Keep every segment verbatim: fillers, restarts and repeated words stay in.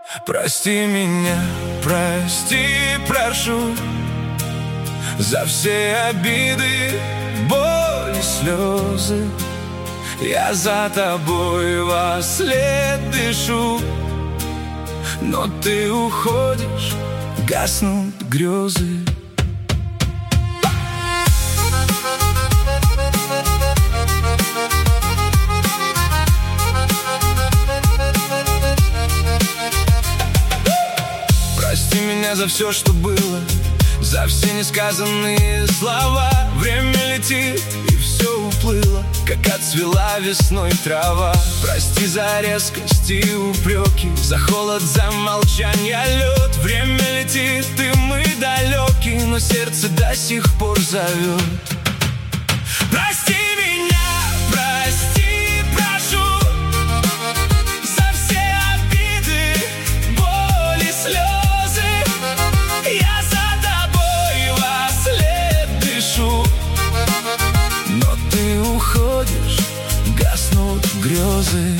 Прости меня, прости, прошу, за все обиды, боль и слезы. Я за тобой во след дышу, но ты уходишь, гаснут грезы. Прости меня за все, что было, за все несказанные слова. Время летит, и все уплыло, как отцвела весной трава. Прости за резкость и упреки, за холод, за молчание, лед. Время летит, и мы далеки, но сердце до сих пор зовет. Прости меня, прости, прошу, за все обиды, боль и слезы. Я за тобой во след дышу, но ты уходишь, гаснут грезы.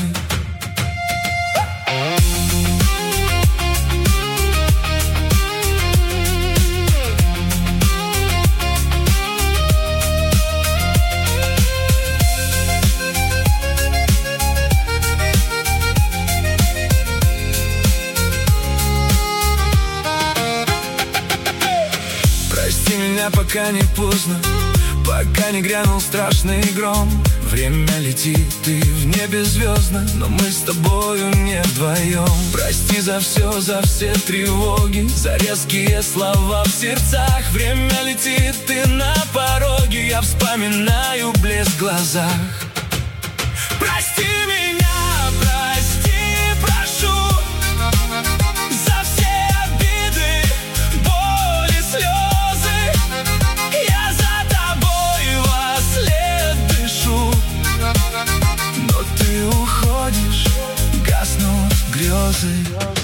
Прости меня, пока не поздно, пока не грянул страшный гром. Время летит, и в небе звездно, но мы с тобою не вдвоем. Прости за все, за все тревоги, за резкие слова в сердцах. Время летит, и на пороге я вспоминаю блеск в глазах. Прости меня, прости, прошу, за все обиды, боль и слезы. Я за тобой во след дышу, но ты уходишь, гаснут грезы.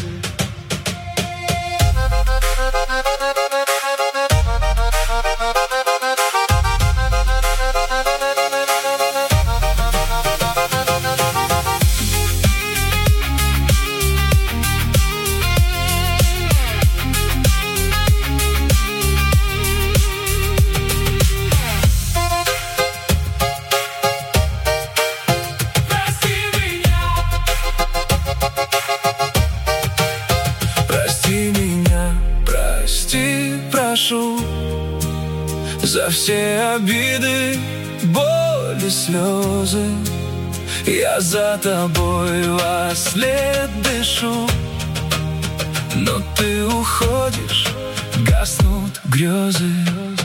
Прости меня, прости, прошу, за все обиды, боль и слезы. Я за тобой во след дышу, но ты уходишь, гаснут грезы.